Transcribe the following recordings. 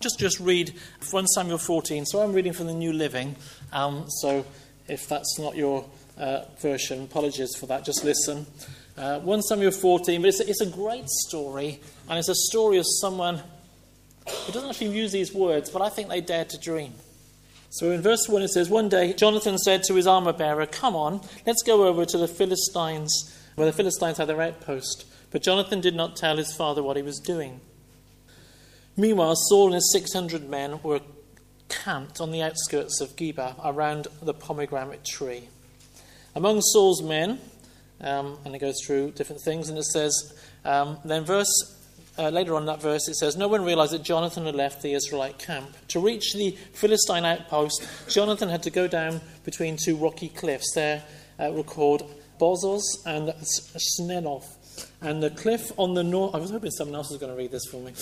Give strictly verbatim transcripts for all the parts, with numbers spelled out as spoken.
Just just read First Samuel fourteen. So I'm reading from the New Living. Um, so if that's not your uh, version, apologies for that. Just listen. Uh, First Samuel fourteen, but it's a, it's a great story, and it's a story of someone who doesn't actually use these words, but I think they dared to dream. So in verse one it says, one day Jonathan said to his armor bearer, "Come on, let's go over to the Philistines, where the Philistines had their outpost." But Jonathan did not tell his father what he was doing. Meanwhile, Saul and his six hundred men were camped on the outskirts of Geba around the pomegranate tree. Among Saul's men, um, and it goes through different things, and it says, um, then verse uh, later on in that verse it says, no one realized that Jonathan had left the Israelite camp. To reach the Philistine outpost, Jonathan had to go down between two rocky cliffs. There uh, were called Bozos and Snenoth. And the cliff on the north... I was hoping someone else was going to read this for me.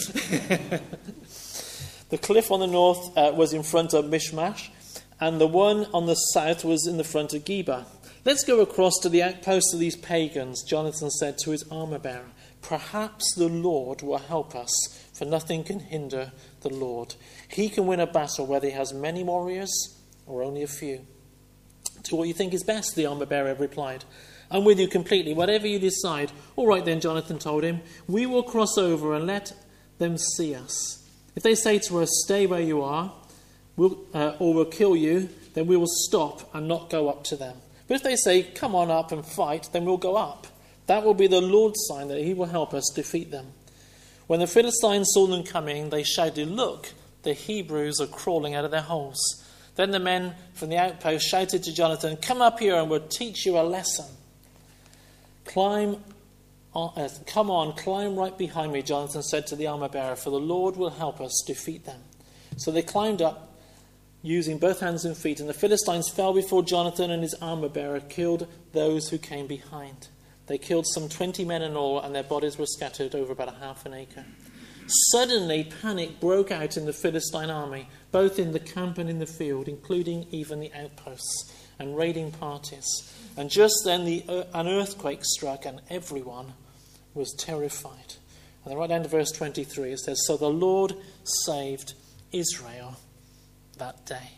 The cliff on the north uh, was in front of Mishmash, and the one on the south was in the front of Geba. Let's go across to the outpost of these pagans, Jonathan said to his armor-bearer. Perhaps the Lord will help us, for nothing can hinder the Lord. He can win a battle whether he has many warriors or only a few. Do what you think is best, the armor-bearer replied. I'm with you completely. Whatever you decide. All right then, Jonathan told him. We will cross over and let them see us. If they say to us, stay where you are, we'll, uh, or we'll kill you, then we will stop and not go up to them. But if they say, come on up and fight, then we'll go up. That will be the Lord's sign that he will help us defeat them. When the Philistines saw them coming, they shouted, look, the Hebrews are crawling out of their holes. Then the men from the outpost shouted to Jonathan, come up here and we'll teach you a lesson. Climb, on, uh, come on, climb right behind me, Jonathan said to the armor-bearer, for the Lord will help us defeat them. So they climbed up, using both hands and feet, and the Philistines fell before Jonathan, and his armor-bearer killed those who came behind. They killed some twenty men in all, and their bodies were scattered over about a half an acre. Suddenly, panic broke out in the Philistine army, both in the camp and in the field, including even the outposts and raiding parties. And just then the, uh, an earthquake struck, and everyone was terrified. And then right down to verse twenty-three, it says, so the Lord saved Israel that day.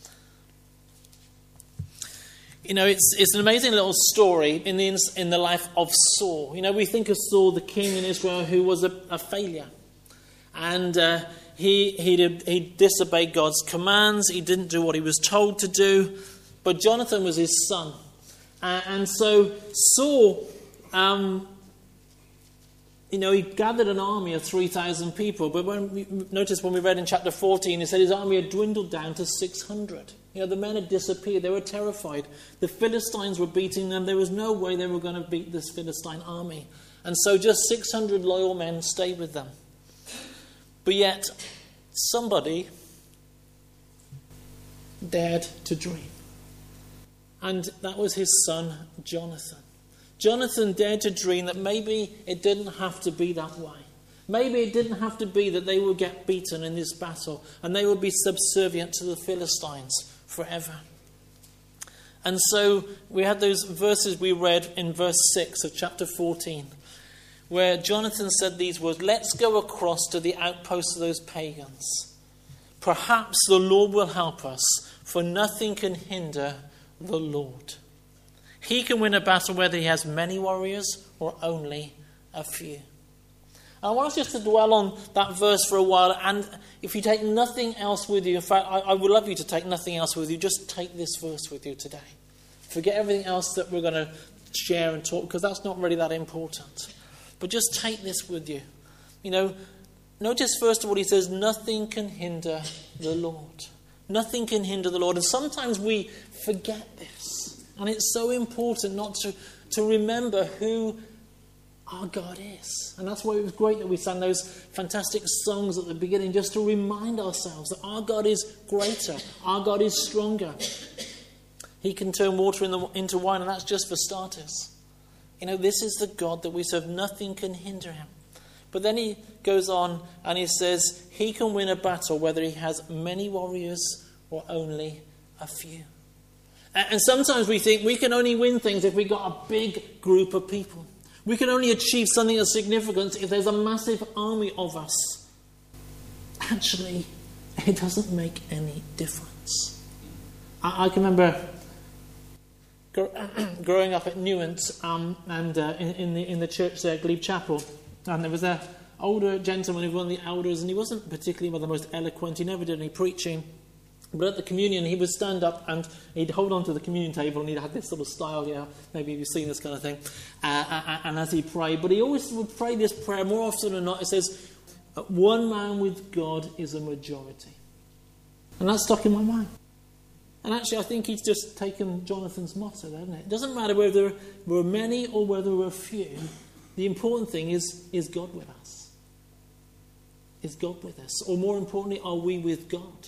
You know, it's it's an amazing little story in the in the life of Saul. You know, we think of Saul, the king in Israel, who was a, a failure. And uh, he, he, did, he disobeyed God's commands. He didn't do what he was told to do. But Jonathan was his son. Uh, and so Saul, um, you know, he gathered an army of three thousand people. But when we, notice when we read in chapter fourteen, it said his army had dwindled down to six hundred. You know, the men had disappeared. They were terrified. The Philistines were beating them. There was no way they were going to beat this Philistine army. And so just six hundred loyal men stayed with them. But yet, somebody dared to dream. And that was his son, Jonathan. Jonathan dared to dream that maybe it didn't have to be that way. Maybe it didn't have to be that they would get beaten in this battle and they would be subservient to the Philistines forever. And so we had those verses we read in verse six of chapter fourteen, where Jonathan said these words, let's go across to the outposts of those pagans. Perhaps the Lord will help us, for nothing can hinder the Lord. He can win a battle whether he has many warriors or only a few. I want us just to dwell on that verse for a while, and if you take nothing else with you, in fact, I, I would love you to take nothing else with you, just take this verse with you today. Forget everything else that we're going to share and talk, because that's not really that important. But just take this with you. You know, notice first of all, he says, nothing can hinder the Lord. Nothing can hinder the Lord. And sometimes we forget this. And it's so important not to, to remember who our God is. And that's why it was great that we sang those fantastic songs at the beginning, just to remind ourselves that our God is greater. Our God is stronger. He can turn water in the, into wine, and that's just for starters. You know, this is the God that we serve. Nothing can hinder him. But then he goes on and he says he can win a battle whether he has many warriors or only a few. And sometimes we think we can only win things if we've got a big group of people. We can only achieve something of significance if there's a massive army of us. actually, it doesn't make any difference. I, I can remember growing up at Newent um, and uh, in, in, the, in the church there at Glebe Chapel, and there was an older gentleman who was one of the elders, and he wasn't particularly one of the most eloquent. He never did any preaching. But at the communion, he would stand up and he'd hold on to the communion table, and he'd have this sort of style, you know, maybe you've seen this kind of thing, uh, and as he prayed. But he always would pray this prayer, more often than not, it says, one man with God is a majority. And that stuck in my mind. And actually, I think he's just taken Jonathan's motto, hasn't it? It doesn't matter whether there were many or whether there were few. The important thing is, is God with us? Is God with us? Or more importantly, are we with God?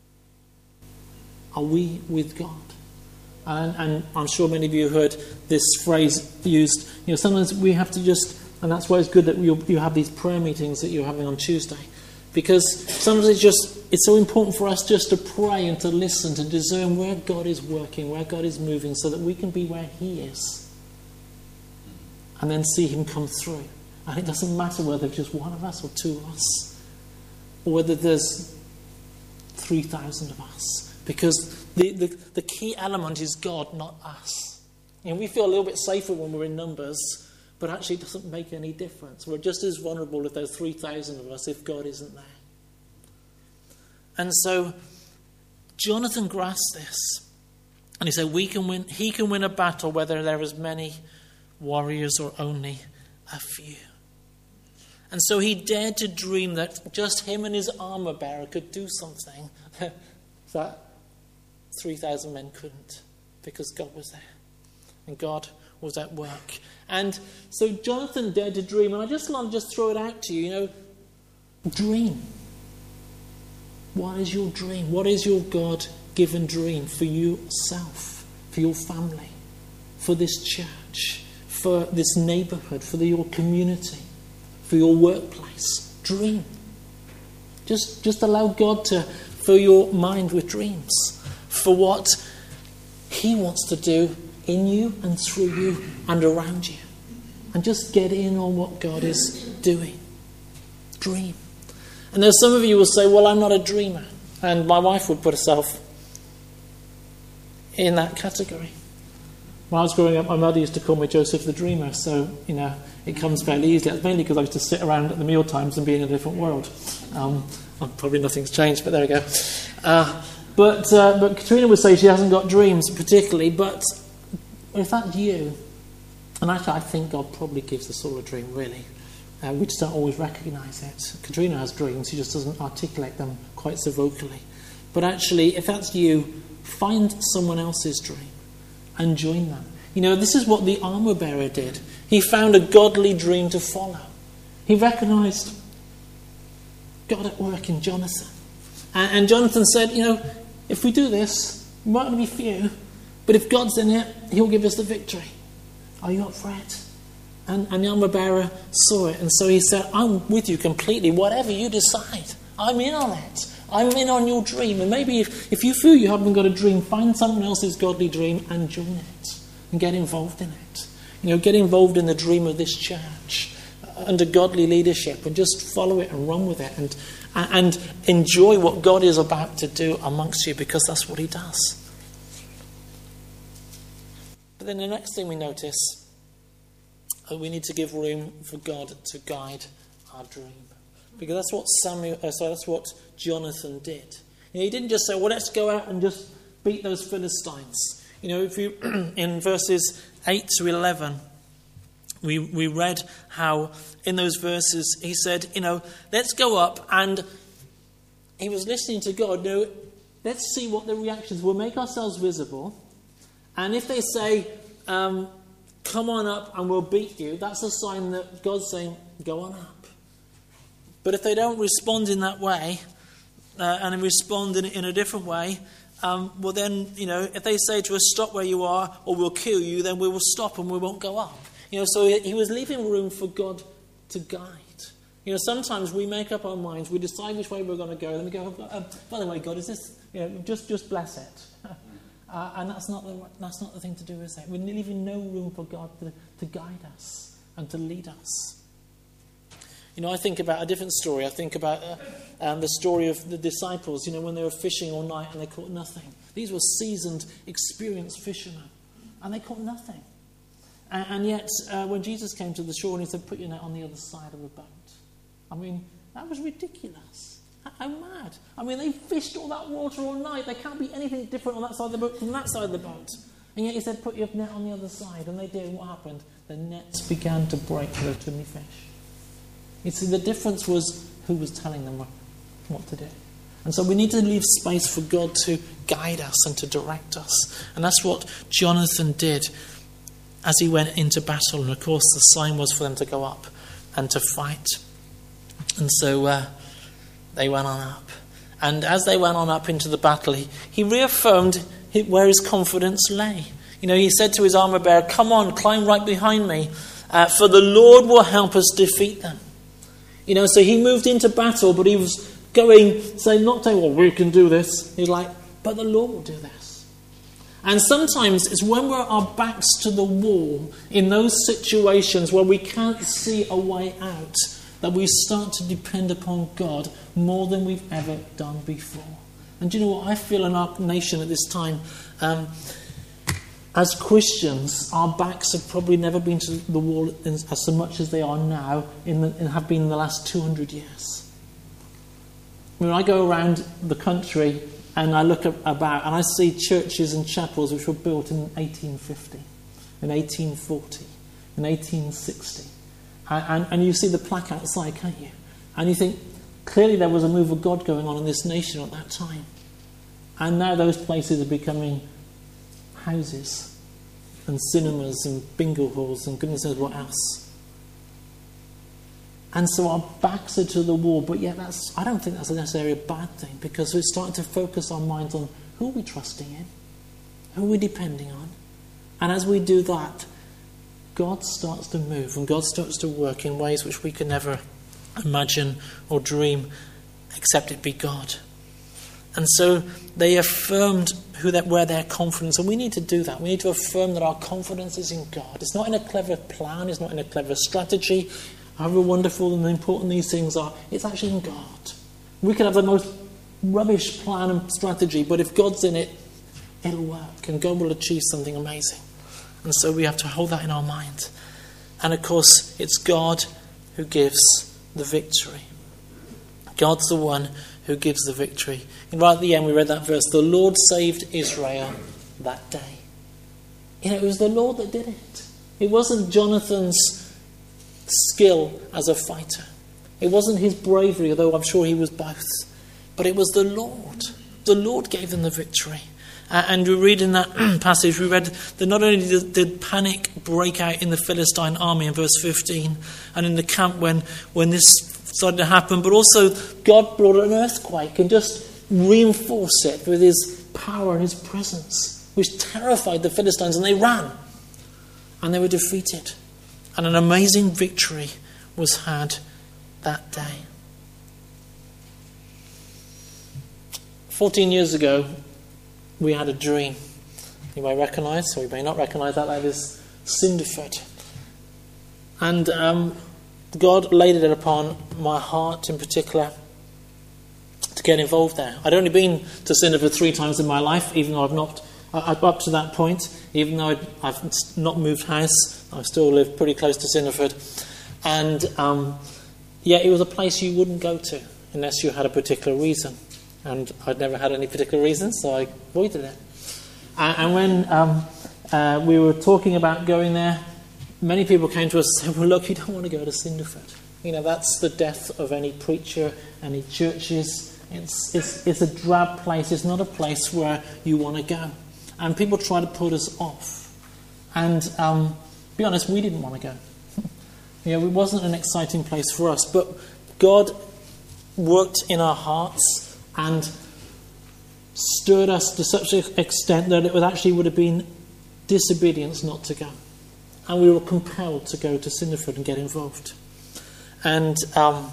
Are we with God? And, and I'm sure many of you heard this phrase used. You know, sometimes we have to just, and that's why it's good that you you have these prayer meetings that you're having on Tuesday, because sometimes it's just it's so important for us just to pray and to listen, to discern where God is working, where God is moving, so that we can be where He is, and then see Him come through. And it doesn't matter whether there's just one of us or two of us, or whether there's three thousand of us. Because the, the, the key element is God, not us. You know, we feel a little bit safer when we're in numbers, but actually it doesn't make any difference. We're just as vulnerable if there's three thousand of us if God isn't there. And so Jonathan grasped this. And he said, we can win, he can win a battle whether there is many warriors or only a few. And so he dared to dream that just him and his armor bearer could do something that three thousand men couldn't, because God was there. And God was at work. And so Jonathan dared to dream, and I just want to just throw it out to you, you know, dream. What is your dream? What is your God-given dream for yourself, for your family, for this church, for this neighbourhood, for the, your community, for your workplace? Dream. Just, just allow God to fill your mind with dreams for what He wants to do in you and through you and around you. And just get in on what God is doing. Dream. And there's some of you will say, well, I'm not a dreamer. And my wife would put herself in that category. When I was growing up, my mother used to call me Joseph the Dreamer. So, you know, it comes fairly easily. It's mainly because I used to sit around at the meal times and be in a different world. Um, well, probably nothing's changed, but there we go. Uh, but, uh, but Katrina would say she hasn't got dreams particularly. But if that's you, and actually I think God probably gives us all a dream, really. Uh, we just don't always recognise it. Katrina has dreams, she just doesn't articulate them quite so vocally. But actually, if that's you, find someone else's dream and join them. You know, this is what the armour bearer did. He found a godly dream to follow. He recognised God at work in Jonathan. And, and Jonathan said, you know, if we do this, we might only be few, but if God's in it, He'll give us the victory. Are you up for it? And, and the armour bearer saw it, and so he said, I'm with you completely. Whatever you decide, I'm in on it. I'm in on your dream. And maybe if, if you feel you haven't got a dream, find someone else's godly dream and join it and get involved in it. You know, get involved in the dream of this church under godly leadership and just follow it and run with it and, and enjoy what God is about to do amongst you, because that's what He does. But then the next thing we notice, we need to give room for God to guide our dream, because that's what Samuel. Uh, sorry, that's what Jonathan did. You know, he didn't just say, "Well, let's go out and just beat those Philistines." You know, if you in verses eight to eleven, we we read how in those verses he said, "You know, let's go up," and he was listening to God. No, let's see what the reactions. We'll make ourselves visible, and if they say, Um, come on up and we'll beat you, that's a sign that God's saying, go on up. But if they don't respond in that way, uh, and respond in, in a different way, um, well then, you know, if they say to us, stop where you are or we'll kill you, then we will stop and we won't go up. You know, so he, he was leaving room for God to guide. You know, sometimes we make up our minds, we decide which way we're going to go, then we go, oh, by the way, God, is this, you know, just, just bless it. Uh, and that's not the that's not the thing to do, is it? We're leaving no room for God to, to guide us and to lead us. You know, I think about a different story. I think about uh, um, the story of the disciples, you know, when they were fishing all night and they caught nothing. These were seasoned, experienced fishermen, and they caught nothing. And, and yet, uh, when Jesus came to the shore and he said, put your net on the other side of the boat. I mean, that was ridiculous. How, how mad. I mean, they fished all that water all night. There can't be anything different on that side of the boat from that side of the boat. And yet he said, put your net on the other side. And they did. And what happened? The nets began to break. There were too many fish. You see, the difference was who was telling them what to do. And so we need to leave space for God to guide us and to direct us. And that's what Jonathan did as he went into battle. And of course, the sign was for them to go up and to fight. And so uh, they went on up. And as they went on up into the battle, he, he reaffirmed where his confidence lay. You know, he said to his armor bearer, come on, climb right behind me, uh, for the Lord will help us defeat them. You know, so he moved into battle, but he was going, saying, not saying, well, we can do this. He's like, but the Lord will do this. And sometimes it's when we're our backs to the wall, in those situations where we can't see a way out, that we start to depend upon God more than we've ever done before. And do you know what I feel in our nation at this time? Um, as Christians, our backs have probably never been to the wall as so much as they are now in the, and have been in the last two hundred years. When I go around the country and I look about and I see churches and chapels which were built in eighteen fifty, in eighteen forty, in eighteen sixty. And, and, and you see the plaque outside, can't you? And you think, clearly there was a move of God going on in this nation at that time. And now those places are becoming houses and cinemas and bingo halls and goodness knows what else. And so our backs are to the wall, but yet that's, I don't think that's necessarily a bad thing, because we're starting to focus our minds on who are we trusting in, who are we depending on. And as we do that, God starts to move and God starts to work in ways which we can never imagine or dream, except it be God. And so they affirmed who that where their confidence, and we need to do that. We need to affirm that our confidence is in God. It's not in a clever plan, it's not in a clever strategy, however wonderful and important these things are. It's actually in God. We can have the most rubbish plan and strategy, but if God's in it, it'll work and God will achieve something amazing. And so we have to hold that in our mind. And of course, it's God who gives the victory. God's the one who gives the victory. And right at the end we read that verse, the Lord saved Israel that day. You know, it was the Lord that did it. It wasn't Jonathan's skill as a fighter. It wasn't his bravery, although I'm sure he was both. But it was the Lord. The Lord gave them the victory. Uh, and we read in that passage, we read that not only did, did panic break out in the Philistine army in verse fifteen, and in the camp when, when this started to happen, but also God brought an earthquake and just reinforced it with his power and his presence, which terrified the Philistines, and they ran. And they were defeated. And an amazing victory was had that day. Fourteen years ago, we had a dream. You may recognise, or you may not recognise that. That is Cinderford. And um, God laid it upon my heart in particular to get involved there. I'd only been to Cinderford three times in my life, even though I've not, I've up to that point, even though I'd, I've not moved house, I still live pretty close to Cinderford. And um, yeah, it was a place you wouldn't go to unless you had a particular reason. And I'd never had any particular reason, so I avoided it. And, and when um, uh, we were talking about going there, many people came to us and said, well, look, you don't want to go to Cinderford. You know, that's the death of any preacher, any churches. It's, it's, it's a drab place. It's not a place where you want to go. And people try to put us off. And um, to be honest, we didn't want to go. You know, it wasn't an exciting place for us. But God worked in our hearts and stirred us to such an extent that it would actually would have been disobedience not to go. And we were compelled to go to Cinderford and get involved. And um,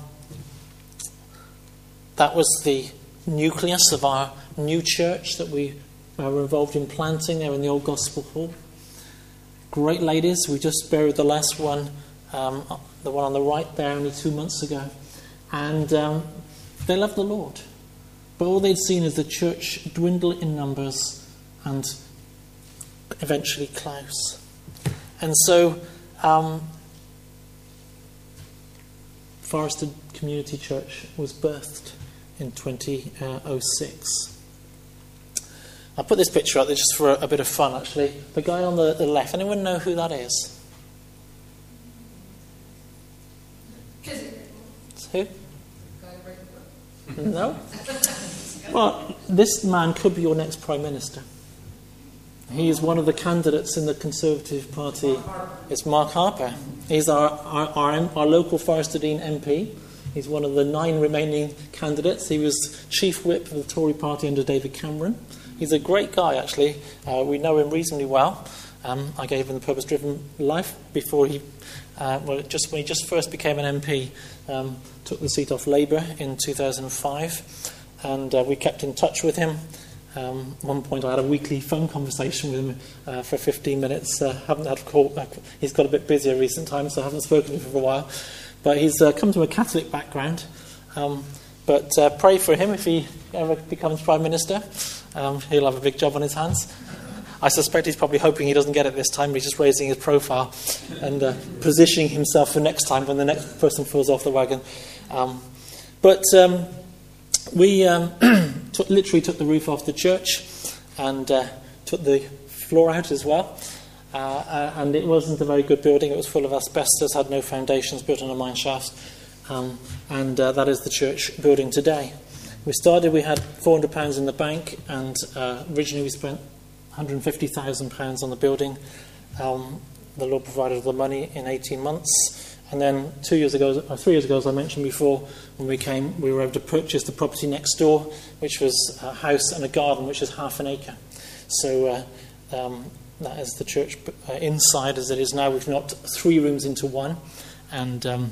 that was the nucleus of our new church that we were involved in planting there in the old Gospel Hall. Great ladies. We just buried the last one um, the one on the right there only two months ago. And um, they loved the Lord. But all they'd seen is the church dwindle in numbers and eventually close. And so um, Forested Community Church was birthed in twenty oh six. I put this picture up there just for a, a bit of fun, actually. The guy on the, the left, anyone know who that is? It's who? No? Well, this man could be your next Prime Minister. He is one of the candidates in the Conservative Party. It's Mark Harper. He's our, our, our, our local Forest Dean M P. He's one of the nine remaining candidates. He was Chief Whip of the Tory Party under David Cameron. He's a great guy, actually. Uh, we know him reasonably well. Um, I gave him the purpose-driven life before he, uh, well, just when he just first became an M P, um, took the seat off Labour in two thousand five, and uh, we kept in touch with him. Um, at one point, I had a weekly phone conversation with him uh, for fifteen minutes. Uh, haven't had a call back. He's got a bit busier in recent times, so I haven't spoken to him for a while. But he's uh, come from a Catholic background. Um, but uh, pray for him if he ever becomes Prime Minister. Um, he'll have a big job on his hands. I suspect he's probably hoping he doesn't get it this time, but he's just raising his profile and uh, positioning himself for next time when the next person falls off the wagon. Um, but um, we um, took, literally took the roof off the church and uh, took the floor out as well. Uh, uh, and it wasn't a very good building. It was full of asbestos, had no foundations, built on a mine shaft. Um, and uh, that is the church building today. We started, we had four hundred pounds in the bank, and uh, originally we spent one hundred fifty thousand pounds on the building. Um, the Lord provided the money in eighteen months. And then two years ago, or three years ago, as I mentioned before, when we came, we were able to purchase the property next door, which was a house and a garden, which is half an acre. So uh, um, that is the church uh, inside as it is now. We've knocked three rooms into one, and um,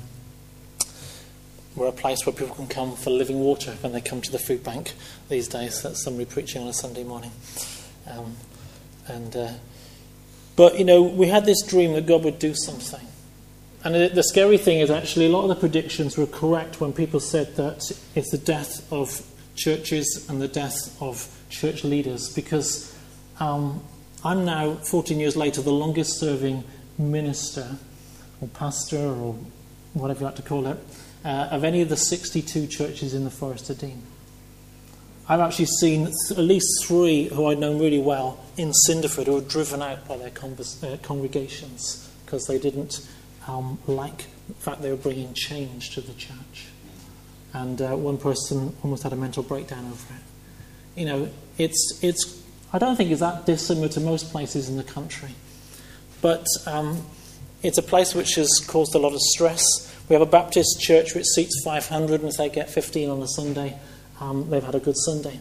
we're a place where people can come for living water when they come to the food bank these days. That's somebody preaching on a Sunday morning. Um, and uh, But, you know, we had this dream that God would do something. And the, the scary thing is actually a lot of the predictions were correct when people said that it's the death of churches and the death of church leaders, because um, I'm now, fourteen years later, the longest serving minister or pastor or whatever you like to call it, uh, of any of the sixty-two churches in the Forest of Dean. I've actually seen th- at least three who I know really well in Cinderford who were driven out by their convers- uh, congregations because they didn't um, like the fact they were bringing change to the church. And uh, one person almost had a mental breakdown over it. You know, it's it's. I don't think it's that dissimilar to most places in the country, but um, it's a place which has caused a lot of stress. We have a Baptist church which seats five hundred, and if they get fifteen on a Sunday, um, they've had a good Sunday.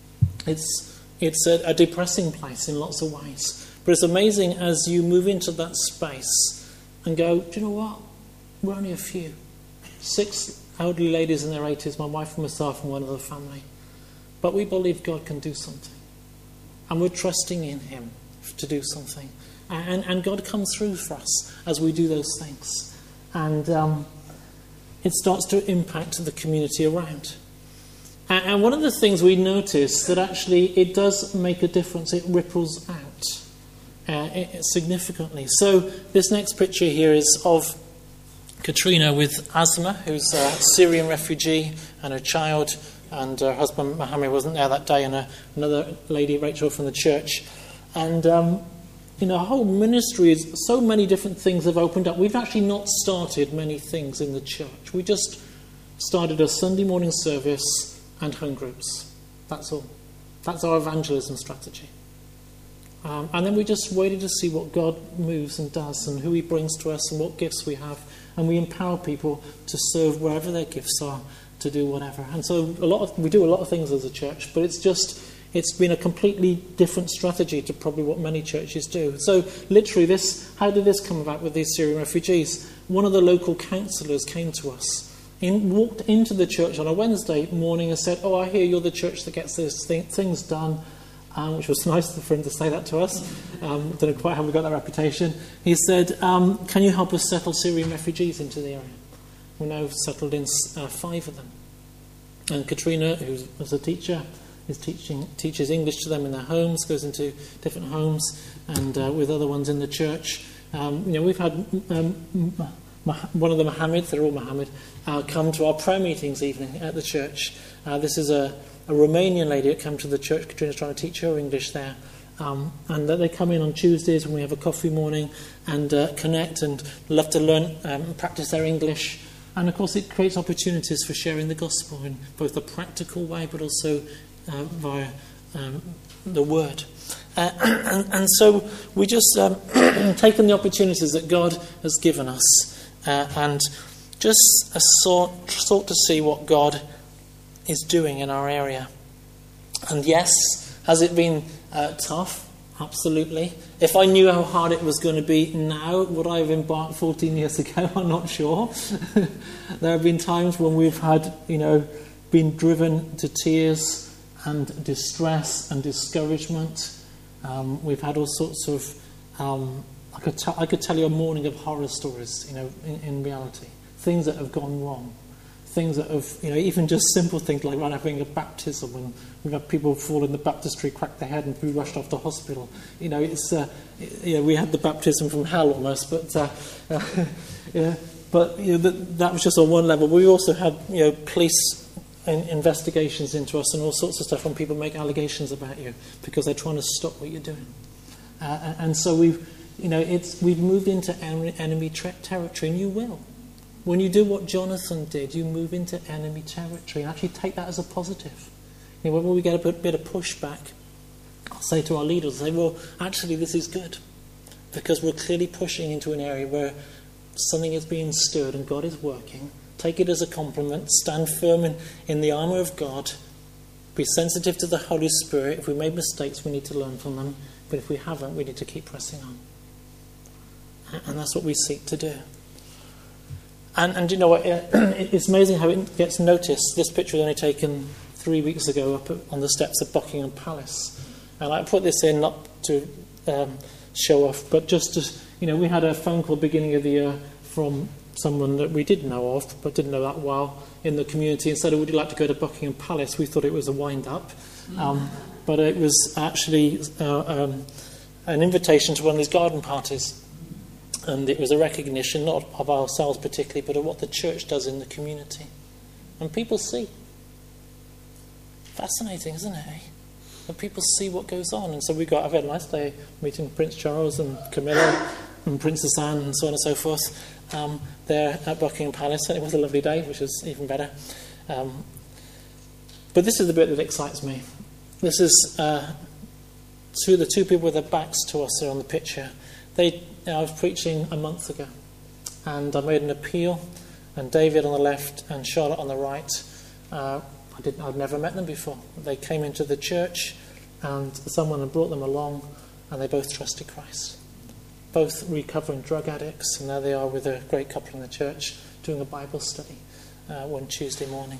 It's it's a, a depressing place in lots of ways, but it's amazing as you move into that space and go, do you know what? We're only a few, six elderly ladies in their eighties, my wife and myself and one other family, but we believe God can do something, and we're trusting in Him to do something, and and God comes through for us as we do those things. And um, it starts to impact the community around. And, and one of the things we notice that actually it does make a difference. It ripples out uh, it, significantly. So this next picture here is of Katrina with asthma, who's a Syrian refugee, and her child, and her husband Mohammed wasn't there that day, and a, another lady, Rachel, from the church. And um, You know, our whole ministry is, so many different things have opened up. We've actually not started many things in the church. We just started a Sunday morning service and home groups. That's all. That's our evangelism strategy. Um, and then we just waited to see what God moves and does and who He brings to us and what gifts we have. And we empower people to serve wherever their gifts are, to do whatever. And so a lot of, we do a lot of things as a church, but it's just... It's been a completely different strategy to probably what many churches do. So literally this, how did this come about with these Syrian refugees? One of the local councillors came to us, in, walked into the church on a Wednesday morning and said, oh, I hear you're the church that gets these th- things done. um, which was nice for him to say that to us. Um, don't know quite how we got that reputation. He said, um, can you help us settle Syrian refugees into the area? We've now settled in uh, five of them. And Katrina, who was a teacher, is teaching teaches English to them in their homes, goes into different homes, and uh, with other ones in the church. Um, you know, we've had um, one of the Mohammed, they're all Mohammed, uh, come to our prayer meetings evening at the church. Uh, this is a, a Romanian lady that came to the church. Katrina's trying to teach her English there. Um, and uh, they come in on Tuesdays when we have a coffee morning and uh, connect and love to learn um, and practice their English. And of course it creates opportunities for sharing the gospel in both a practical way but also uh, via um, the word. Uh, and, and so we just um, taken the opportunities that God has given us uh, and just uh, sought, sought to see what God is doing in our area. And yes, has it been uh, tough? Absolutely. If I knew how hard it was going to be now, would I have embarked fourteen years ago? I'm not sure. There have been times when we've had, you know, been driven to tears and distress and discouragement. Um, we've had all sorts of, um, I could t- I could tell you a morning of horror stories, you know, in, in reality. Things that have gone wrong. Things that have, you know, even just simple things like right having a baptism, and we've had people fall in the baptistry, crack their head, and be rushed off to hospital. You know, it's, uh, you know, we had the baptism from hell almost, but, uh, uh, yeah, but you know, that, that was just on one level. We also had, you know, police in, investigations into us and all sorts of stuff when people make allegations about you because they're trying to stop what you're doing. Uh, and so we've, you know, it's we've moved into enemy tra- territory, and you will. When you do what Jonathan did, you move into enemy territory and actually take that as a positive. You know, when we get a bit, bit of pushback, I'll say to our leaders, say, well, actually this is good because we're clearly pushing into an area where something is being stirred and God is working. Take it as a compliment, stand firm in, in the armour of God, be sensitive to the Holy Spirit. If we made mistakes, we need to learn from them, but if we haven't, we need to keep pressing on. And that's what we seek to do. And, and you know what, it's amazing how it gets noticed. This picture was only taken three weeks ago up on the steps of Buckingham Palace. And I put this in not to um, show off, but just to, you know, we had a phone call beginning of the year from someone that we did know of, but didn't know that well in the community, and said, oh, would you like to go to Buckingham Palace? We thought it was a wind-up. Um, but it was actually uh, um, an invitation to one of these garden parties. And it was a recognition, not of ourselves particularly, but of what the church does in the community. And people see. Fascinating, isn't it? Eh? And people see what goes on. And so we got, I've had a nice day meeting Prince Charles and Camilla and Princess Anne and so on and so forth um, there at Buckingham Palace. And it was a lovely day, which was even better. Um, but this is the bit that excites me. This is uh, two, the two people with their backs to us are on the picture. They, I was preaching a month ago, and I made an appeal, and David on the left and Charlotte on the right. Uh, I didn't, I'd never met them before. They came into the church, and someone had brought them along, and they both trusted Christ. Both recovering drug addicts, and there they are with a great couple in the church doing a Bible study uh, one Tuesday morning.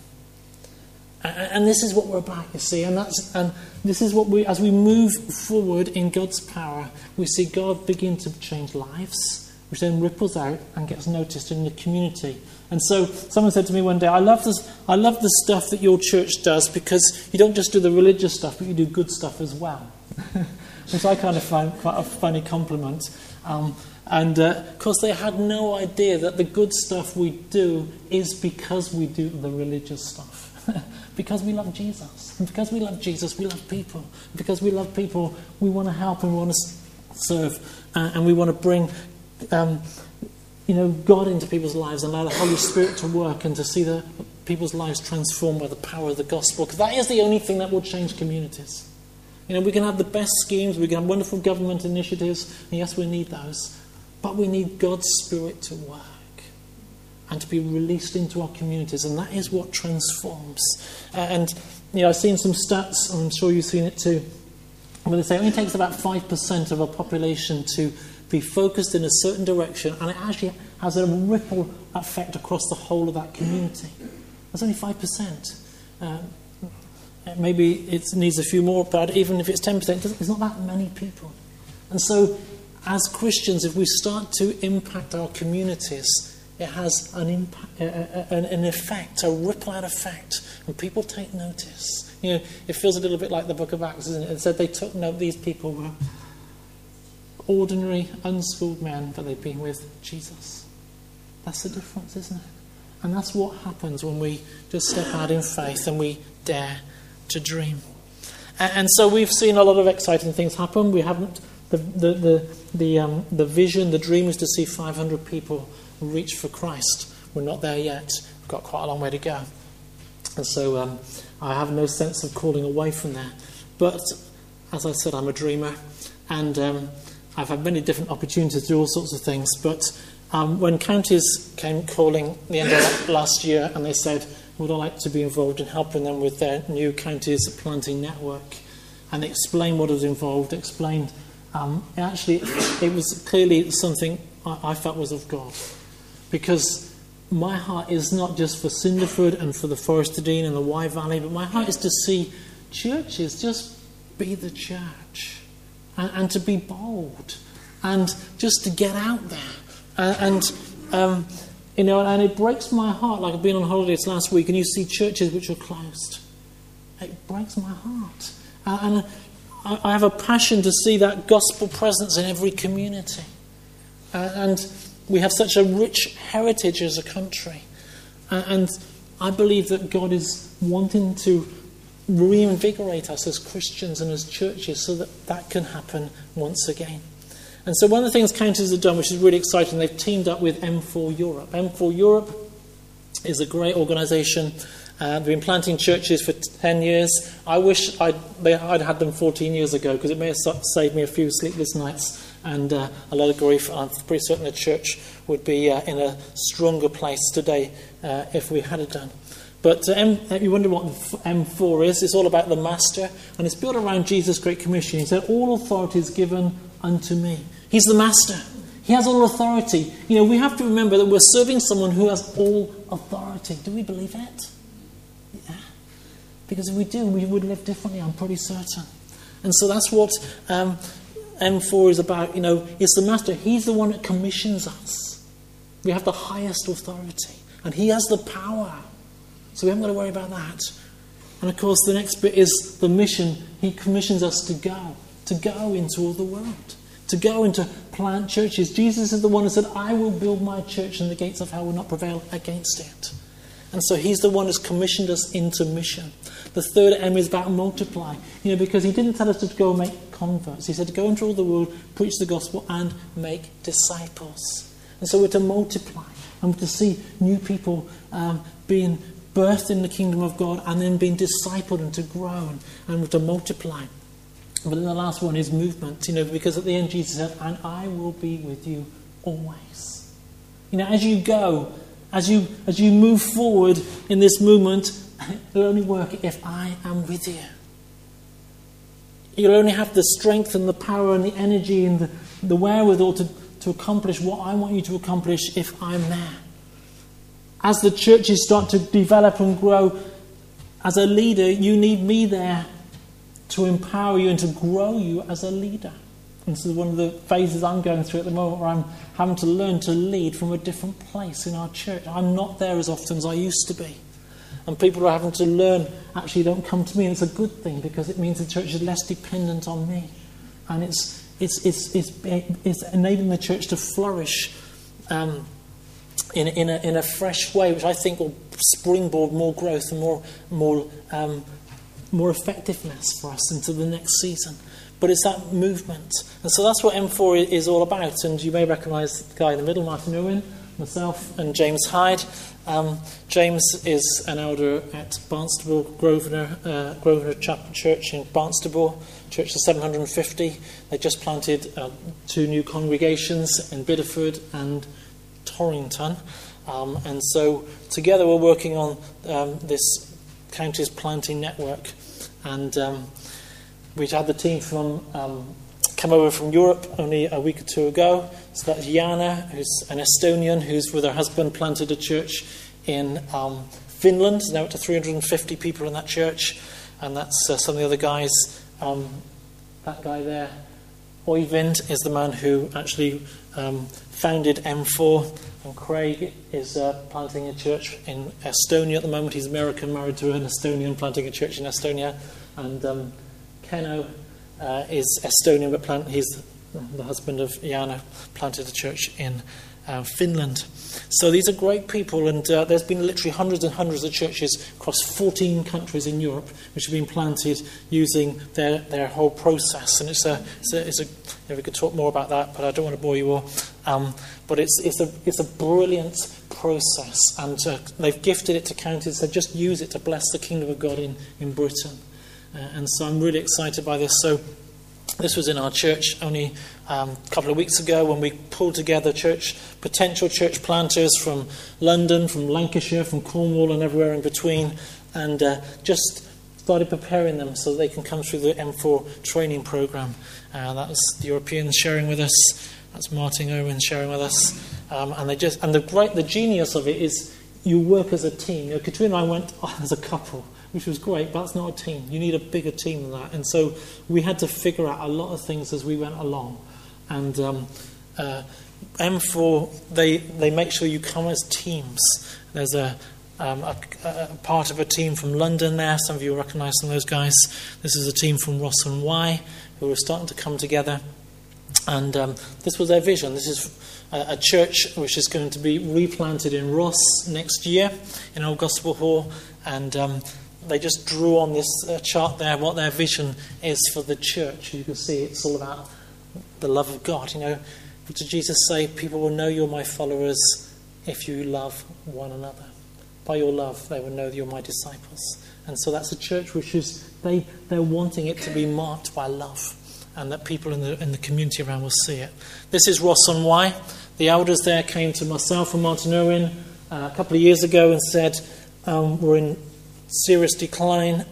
And this is what we're about, you see, and that's and this is what we, as we move forward in God's power, we see God begin to change lives, which then ripples out and gets noticed in the community. And so, someone said to me one day, "I love this. I love the stuff that your church does because you don't just do the religious stuff, but you do good stuff as well," which I kind of find quite a funny compliment. Um, and uh, of course, they had no idea that the good stuff we do is because we do the religious stuff. Because we love Jesus. And because we love Jesus, we love people. And because we love people, we want to help and we want to serve. Uh, and we want to bring um, you know, God into people's lives and allow the Holy Spirit to work and to see the people's lives transformed by the power of the gospel. Because that is the only thing that will change communities. You know, we can have the best schemes, we can have wonderful government initiatives, and yes, we need those. But we need God's Spirit to work and to be released into our communities, and that is what transforms. Uh, and, you know, I've seen some stats, and I'm sure you've seen it too, where they say it only takes about five percent of our population to be focused in a certain direction, and it actually has a ripple effect across the whole of that community. That's only five percent. Um, maybe it needs a few more, but even if it's ten percent, it's not that many people. And so, as Christians, if we start to impact our communities, it has an impact, an, an effect, a ripple out effect, and people take notice. You know, it feels a little bit like the Book of Acts, isn't it? It said they took note. These people were ordinary, unschooled men, but they've been with Jesus. That's the difference, isn't it? And that's what happens when we just step out in faith and we dare to dream. And, and so we've seen a lot of exciting things happen. We haven't the the the the, um, the vision, the dream is to see five hundred people reach for Christ. We're not there yet. We've got quite a long way to go. And so um, I have no sense of calling away from there. But as I said, I'm a dreamer, and um, I've had many different opportunities to do all sorts of things. But um, when counties came calling the end of last year, and they said, would I like to be involved in helping them with their new counties planting network, and they explained what was involved, explained, um, actually it was clearly something I, I felt was of God. Because my heart is not just for Cinderford and for the Forest of Dean and the Wye Valley, but my heart is to see churches just be the church, and, and to be bold, and just to get out there. And, and um, you know, and it breaks my heart, like I've been on holidays last week, and you see churches which are closed. It breaks my heart. Uh, and I, I have a passion to see that gospel presence in every community. Uh, and we have such a rich heritage as a country. Uh, and I believe that God is wanting to reinvigorate us as Christians and as churches so that that can happen once again. And so one of the things counties have done, which is really exciting, they've teamed up with M four Europe. M four Europe is a great organisation. Uh, they've been planting churches for ten years. I wish I'd, I'd had them fourteen years ago, because it may have saved me a few sleepless nights and uh, a lot of grief. I'm pretty certain the church would be uh, in a stronger place today uh, if we had it done. But uh, M, you wonder what M four is. It's all about the Master, and it's built around Jesus' Great Commission. He said, all authority is given unto me. He's the Master. He has all authority. You know, we have to remember that we're serving someone who has all authority. Do we believe it? Yeah. Because if we do, we would live differently, I'm pretty certain. And so that's what um, M four is about. You know, it's the Master. He's the one that commissions us. We have the highest authority, and he has the power. So we haven't got to worry about that. And of course, the next bit is the mission. He commissions us to go, to go into all the world, to go and to plant churches. Jesus is the one who said, I will build my church and the gates of hell will not prevail against it. And so he's the one who's commissioned us into mission. The third M is about multiply. You know, because he didn't tell us to go and make converts. He said to go into all the world, preach the gospel and make disciples. And so we're to multiply and to see new people um, being birthed in the kingdom of God and then being discipled and to grow and, and to multiply. But then the last one is movement, you know, because at the end Jesus said, and I will be with you always. You know, as you go, as you as you move forward in this movement, it'll only work if I am with you. You'll only have the strength and the power and the energy and the, the wherewithal to, to accomplish what I want you to accomplish if I'm there. As the churches start to develop and grow, as a leader, you need me there to empower you and to grow you as a leader. And this is one of the phases I'm going through at the moment, where I'm having to learn to lead from a different place in our church. I'm not there as often as I used to be. And people are having to learn, actually don't come to me. And it's a good thing, because it means the church is less dependent on me. And it's it's it's it's, it's enabling the church to flourish um, in, in, a, in a fresh way, which I think will springboard more growth and more more um, more effectiveness for us into the next season. But it's that movement. And so that's what M four is all about. And you may recognise the guy in the middle, Martin Owen, myself and James Hyde. Um, James is an elder at Barnstaple, Grosvenor, uh, Grosvenor Chapel Church in Barnstaple, church of seven hundred fifty. They just planted uh, two new congregations in Bideford and Torrington. Um, and so together we're working on um, this county's planting network. And um, we'd had the team from um, come over from Europe only a week or two ago. So that's Jana, who's an Estonian, who's with her husband planted a church in um, Finland. Now up to three hundred fifty people in that church. and that's uh, some of the other guys. Um, that guy there, Oyvind, is the man who actually um, founded M four, and Craig is uh, planting a church in Estonia at the moment. He's American, married to an Estonian, planting a church in Estonia, and um, Kenno uh, is Estonian, but plant, he's the husband of Jana, planted a church in uh, Finland. So these are great people, and uh, there's been literally hundreds and hundreds of churches across fourteen countries in Europe which have been planted using their, their whole process. And it's a, it's a, it's a you know, we could talk more about that, but I don't want to bore you all. Um, but it's it's a it's a brilliant process, and uh, they've gifted it to counties. So just use it to bless the kingdom of God in in Britain. Uh, and so I'm really excited by this. So this was in our church only um, a couple of weeks ago when we pulled together church potential church planters from London, from Lancashire, from Cornwall and everywhere in between, and uh, just started preparing them so they can come through the M four training programme. Uh, that was the Europeans sharing with us. That's Martin Owen sharing with us. Um, and they just and the great the genius of it is you work as a team. You know, Katrina and I went as a couple, which was great, but that's not a team. You need a bigger team than that. And so we had to figure out a lot of things as we went along. And um, uh, M four, they, they make sure you come as teams. There's a, um, a, a part of a team from London there. Some of you will recognise some of those guys. This is a team from Ross and Y who are starting to come together. And um, this was their vision. This is a, a church which is going to be replanted in Ross next year in Old Gospel Hall. And Um, They just drew on this uh, chart there what their vision is for the church. You can see it's all about the love of God. You know, what did Jesus say? People will know you're my followers if you love one another. By your love, they will know that you're my disciples. And so that's a church which is they they're wanting it to be marked by love, and that people in the in the community around will see it. This is Ross on Y. The elders there came to myself and Martin Owen uh, a couple of years ago and said, um, "We're in serious decline.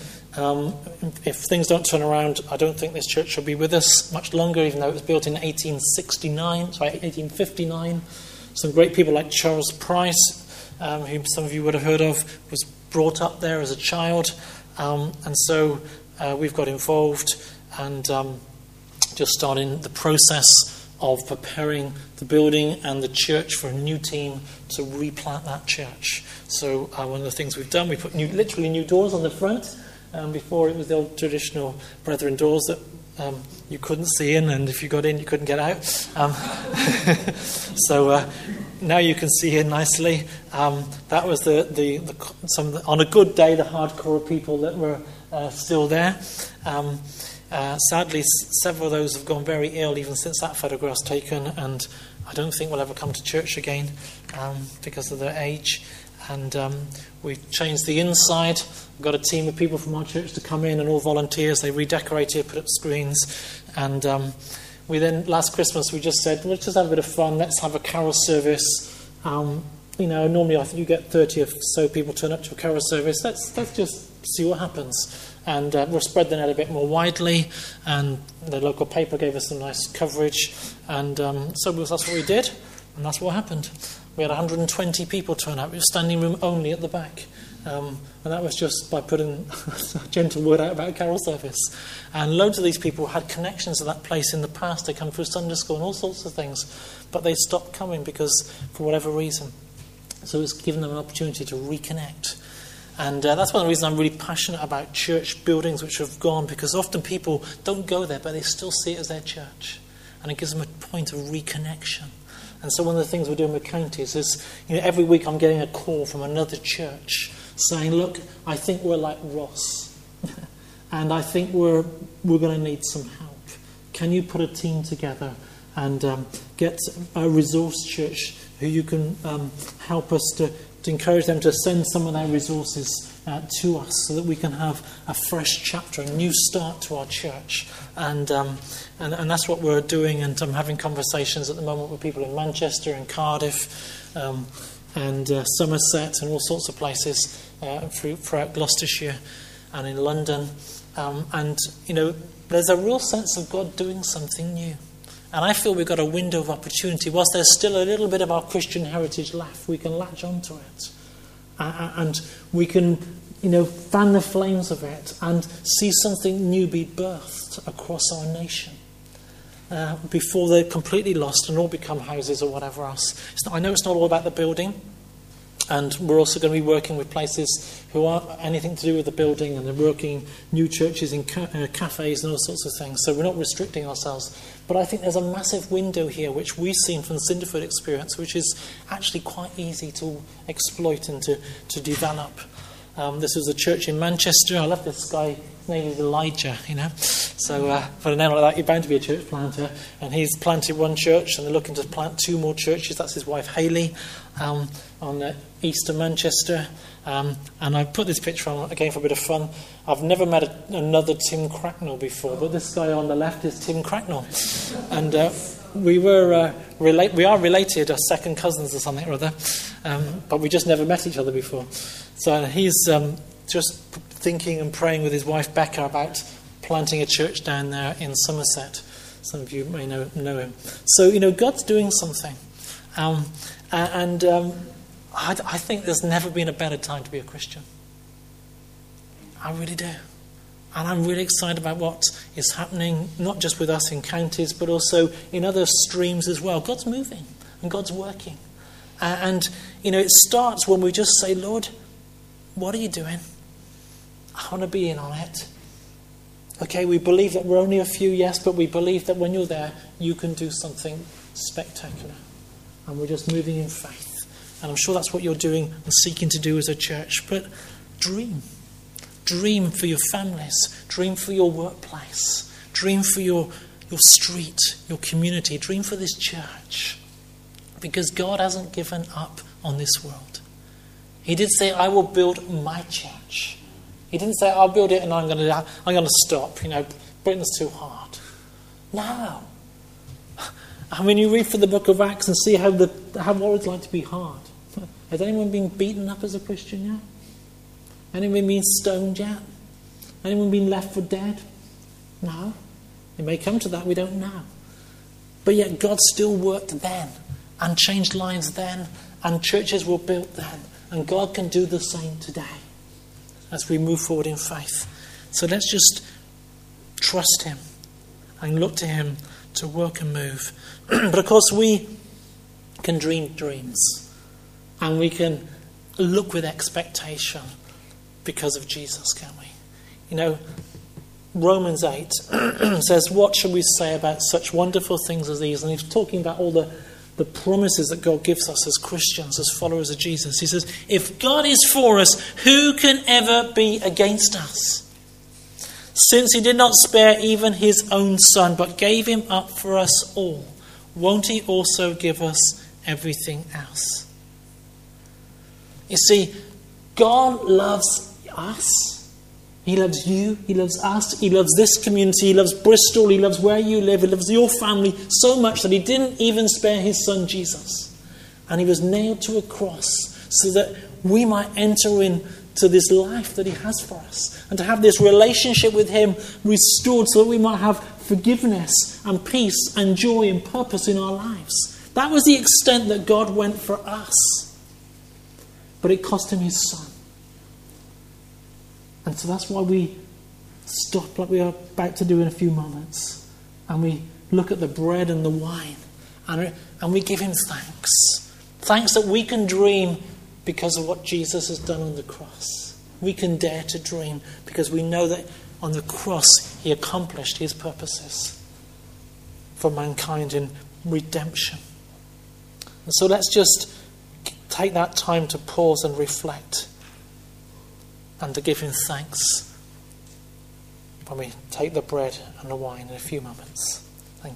um, if things don't turn around, I don't think this church will be with us much longer, even though it was built in eighteen sixty-nine, sorry, eighteen fifty-nine. Some great people like Charles Price, um, whom some of you would have heard of, was brought up there as a child. Um, and so uh, we've got involved and um, just starting the process of preparing the building and the church for a new team to replant that church. So uh, one of the things we've done, we put new, literally new doors on the front. Um, before it was the old traditional Brethren doors that um, you couldn't see in, and if you got in, you couldn't get out. Um, so uh, now you can see in nicely. Um, that was the, the, the some on a good day, the hardcore people that were uh, still there. Um, uh, sadly, s- several of those have gone very ill even since that photograph's taken, and I don't think will ever come to church again um, because of their age. And um, we've changed the inside. We've got a team of people from our church to come in, and all volunteers. They redecorated, put up screens. And um, we then, last Christmas, we just said, let's just have a bit of fun. Let's have a carol service. Um, you know, normally I think you get thirty or so people turn up to a carol service. Let's, let's just see what happens. And uh, we'll spread the net a bit more widely. And the local paper gave us some nice coverage. And um, so that's what we did. And that's what happened. We had one hundred twenty people turn up. It was standing room only at the back. Um, and that was just by putting a gentle word out about a carol service. And loads of these people had connections to that place in the past. They come through Sunday school and all sorts of things. But they stopped coming because, for whatever reason. So it's given them an opportunity to reconnect. And uh, that's one of the reasons I'm really passionate about church buildings which have gone, because often people don't go there, but they still see it as their church. And it gives them a point of reconnection. And so one of the things we're doing with counties is, you know, every week I'm getting a call from another church saying, look, I think we're like Ross. and I think we're we're going to need some help. Can you put a team together and um, get a resource church who you can um, help us to, to encourage them to send some of their resources uh, to us so that we can have a fresh chapter, a new start to our church. And, um, and and that's what we're doing. And I'm having conversations at the moment with people in Manchester and Cardiff um, and uh, Somerset and all sorts of places uh, through, throughout Gloucestershire and in London. Um, and, you know, there's a real sense of God doing something new. And I feel we've got a window of opportunity. Whilst there's still a little bit of our Christian heritage left, we can latch onto it. Uh, and we can you know, fan the flames of it and see something new be birthed across our nation uh, before they're completely lost and all become houses or whatever else. It's not, I know it's not all about the building. And we're also going to be working with places who aren't anything to do with the building, and they're working new churches in ca- uh, cafes and all sorts of things. So we're not restricting ourselves. But I think there's a massive window here, which we've seen from the Cinderfoot experience, which is actually quite easy to exploit and to, to develop. Um, this was a church in Manchester. I love this guy. His name is Elijah, you know. So uh, for a name like that, you're bound to be a church planter. And he's planted one church, and they're looking to plant two more churches. That's his wife, Hayley, um, on uh, east of Manchester. Um, and I put this picture on, again, for a bit of fun. I've never met a, another Tim Cracknell before, but this guy on the left is Tim Cracknell. And uh, we were uh, relate. We are related, as second cousins or something or other, um, but we just never met each other before. So he's um, just thinking and praying with his wife Becca about planting a church down there in Somerset. Some of you may know know him. So, you know, God's doing something. Um, and um, I, I think there's never been a better time to be a Christian. I really do. And I'm really excited about what is happening, not just with us in counties, but also in other streams as well. God's moving and God's working. Uh, and, you know, it starts when we just say, Lord, what are you doing? I want to be in on it. Okay, we believe that we're only a few, yes, but we believe that when you're there, you can do something spectacular. And we're just moving in faith. And I'm sure that's what you're doing and seeking to do as a church. But dream. Dream for your families. Dream for your workplace. Dream for your, your street, your community. Dream for this church. Because God hasn't given up on this world. He did say, I will build my church. He didn't say, I'll build it and I'm going to I'm going to stop. You know, Britain's too hard. No. I mean, you read through the book of Acts and see how the how what it's like to be hard. Has anyone been beaten up as a Christian yet? Anyone been stoned yet? Anyone been left for dead? No. It may come to that, we don't know. But yet God still worked then and changed lives then, and churches were built then. And God can do the same today as we move forward in faith. So let's just trust him and look to him to work and move. But of course we can dream dreams and we can look with expectation because of Jesus, can't we? You know, Romans eight says, what shall we say about such wonderful things as these? And he's talking about all the the promises that God gives us as Christians, as followers of Jesus. He says, if God is for us, who can ever be against us? Since he did not spare even his own son, but gave him up for us all, won't he also give us everything else? You see, God loves us. He loves you, he loves us, he loves this community, he loves Bristol, he loves where you live, he loves your family so much that he didn't even spare his son Jesus. And he was nailed to a cross so that we might enter into this life that he has for us and to have this relationship with him restored so that we might have forgiveness and peace and joy and purpose in our lives. That was the extent that God went for us. But it cost him his son. And so that's why we stop like we are about to do in a few moments. And we look at the bread and the wine. And, and we give him thanks. Thanks that we can dream because of what Jesus has done on the cross. We can dare to dream because we know that on the cross he accomplished his purposes for mankind in redemption. And so let's just take that time to pause and reflect. And to give him thanks when we take the bread and the wine in a few moments.